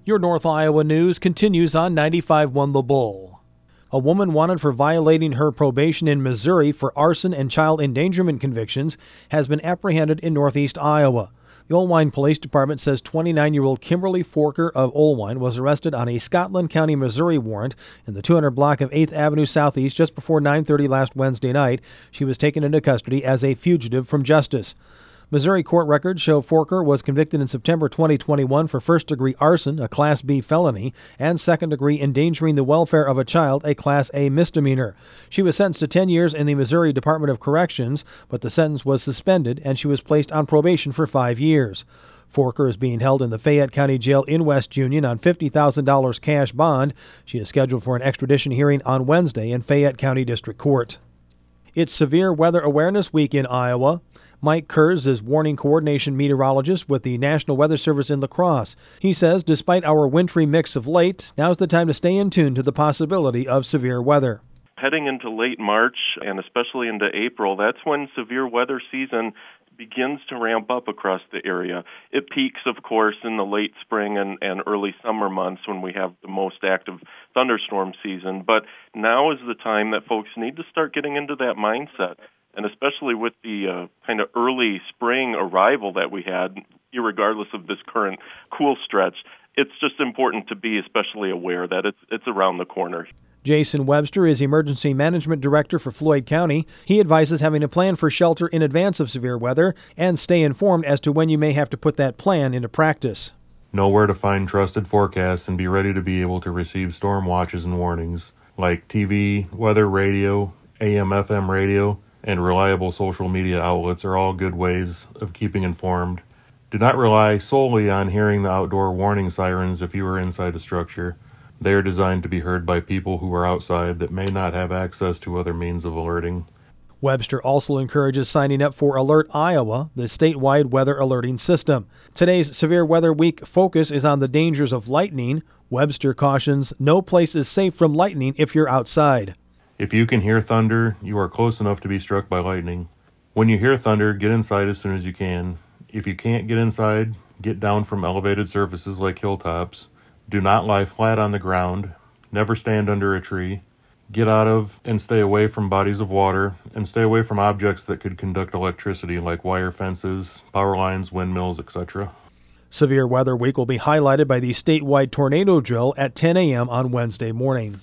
Your North Iowa news continues on 95.1 The Bull. A woman wanted for violating her probation in Missouri for arson and child endangerment convictions has been apprehended in northeast Iowa. The Oelwein Police Department says 29-year-old Kimberly Forker of Oelwein was arrested on a Scotland County, Missouri warrant in the 200 block of 8th Avenue Southeast just before 9:30 last Wednesday night. She was taken into custody as a fugitive from justice. Missouri court records show Forker was convicted in September 2021 for first-degree arson, a Class B felony, and second-degree endangering the welfare of a child, a Class A misdemeanor. She was sentenced to 10 years in the Missouri Department of Corrections, but the sentence was suspended and she was placed on probation for 5 years. Forker is being held in the Fayette County Jail in West Union on $50,000 cash bond. She is scheduled for an extradition hearing on Wednesday in Fayette County District Court. It's Severe Weather Awareness Week in Iowa. Mike Kurz is warning coordination meteorologist with the National Weather Service in La Crosse. He says despite our wintry mix of late, now's the time to stay in tune to the possibility of severe weather. Heading into late March and especially into April, that's when severe weather season begins to ramp up across the area. It peaks, of course, in the late spring and early summer months when we have the most active thunderstorm season. But now is the time that folks need to start getting into that mindset. And especially with the kind of early spring arrival that we had, irregardless of this current cool stretch, it's just important to be especially aware that it's around the corner. Jason Webster is Emergency Management Director for Floyd County. He advises having a plan for shelter in advance of severe weather and stay informed as to when you may have to put that plan into practice. Know where to find trusted forecasts and be ready to be able to receive storm watches and warnings like TV, weather radio, AM/FM radio, and reliable social media outlets are all good ways of keeping informed. Do not rely solely on hearing the outdoor warning sirens if you are inside a structure. They are designed to be heard by people who are outside that may not have access to other means of alerting. Webster also encourages signing up for Alert Iowa, the statewide weather alerting system. Today's Severe Weather Week focus is on the dangers of lightning. Webster cautions no place is safe from lightning if you're outside. If you can hear thunder, you are close enough to be struck by lightning. When you hear thunder, get inside as soon as you can. If you can't get inside, get down from elevated surfaces like hilltops. Do not lie flat on the ground. Never stand under a tree. Get out of and stay away from bodies of water, and stay away from objects that could conduct electricity like wire fences, power lines, windmills, etc. Severe Weather Week will be highlighted by the statewide tornado drill at 10 a.m. on Wednesday morning.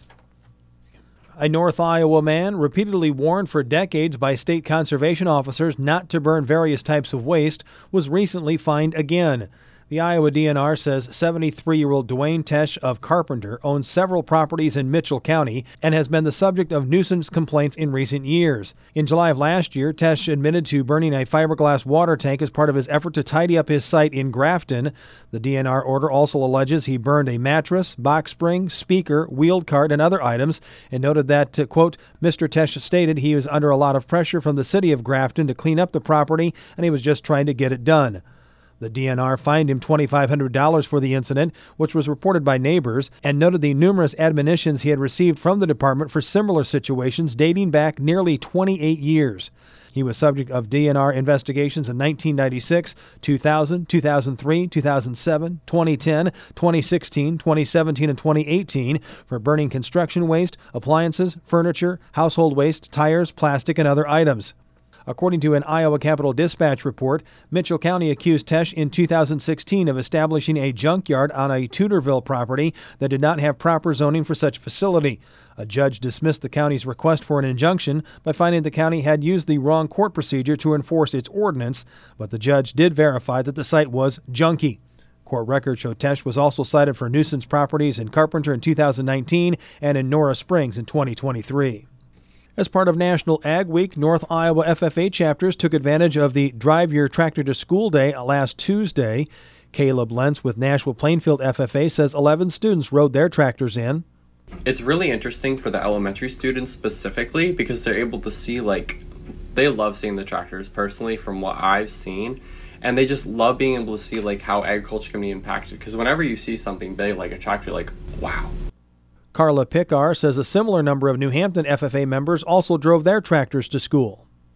A North Iowa man, repeatedly warned for decades by state conservation officers not to burn various types of waste, was recently fined again. The Iowa DNR says 73-year-old Dwayne Tesh of Carpenter owns several properties in Mitchell County and has been the subject of nuisance complaints in recent years. In July of last year, Tesh admitted to burning a fiberglass water tank as part of his effort to tidy up his site in Grafton. The DNR order also alleges he burned a mattress, box spring, speaker, wheeled cart, and other items, and noted that, quote, Mr. Tesh stated he was under a lot of pressure from the city of Grafton to clean up the property, and he was just trying to get it done. The DNR fined him $2,500 for the incident, which was reported by neighbors, and noted the numerous admonitions he had received from the department for similar situations dating back nearly 28 years. He was subject of DNR investigations in 1996, 2000, 2003, 2007, 2010, 2016, 2017, and 2018 for burning construction waste, appliances, furniture, household waste, tires, plastic, and other items. According to an Iowa Capitol Dispatch report, Mitchell County accused Tesh in 2016 of establishing a junkyard on a Tudorville property that did not have proper zoning for such facility. A judge dismissed the county's request for an injunction by finding the county had used the wrong court procedure to enforce its ordinance, but the judge did verify that the site was junky. Court records show Tesh was also cited for nuisance properties in Carpenter in 2019 and in Nora Springs in 2023. As part of National Ag Week, North Iowa FFA chapters took advantage of the Drive Your Tractor to School Day last Tuesday. Caleb Lentz with Nashua Plainfield FFA says 11 students rode their tractors in. It's really interesting for the elementary students specifically because they're able to see, they love seeing the tractors personally from what I've seen. And they just love being able to see, how agriculture can be impacted. Because whenever you see something big like a tractor, wow. Carla Pickar says a similar number of New Hampton FFA members also drove their tractors to school.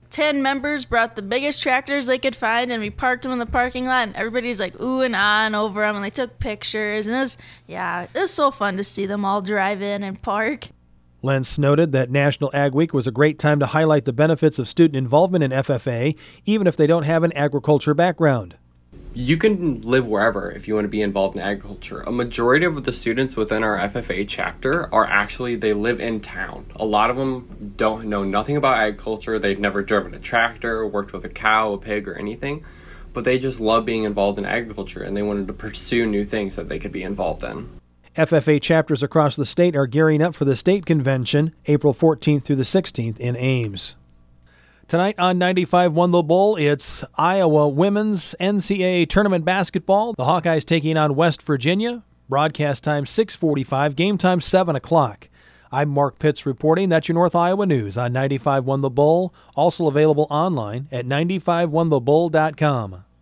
10 members brought the biggest tractors they could find, and we parked them in the parking lot, and everybody's like ooh and ahhing over them, and they took pictures, and it was so fun to see them all drive in and park. Lentz noted that National Ag Week was a great time to highlight the benefits of student involvement in FFA, even if they don't have an agriculture background. You can live wherever if you want to be involved in agriculture. A majority of the students within our FFA chapter they live in town. A lot of them don't know nothing about agriculture. They've never driven a tractor, worked with a cow, a pig, or anything. But they just love being involved in agriculture, and they wanted to pursue new things that they could be involved in. FFA chapters across the state are gearing up for the state convention, April 14th through the 16th in Ames. Tonight on 95.1 The Bull, it's Iowa Women's NCAA Tournament Basketball. The Hawkeyes taking on West Virginia. Broadcast time 6:45, game time 7 o'clock. I'm Mark Pitts reporting. That's your North Iowa news on 95.1 The Bull, also available online at 951thebull.com.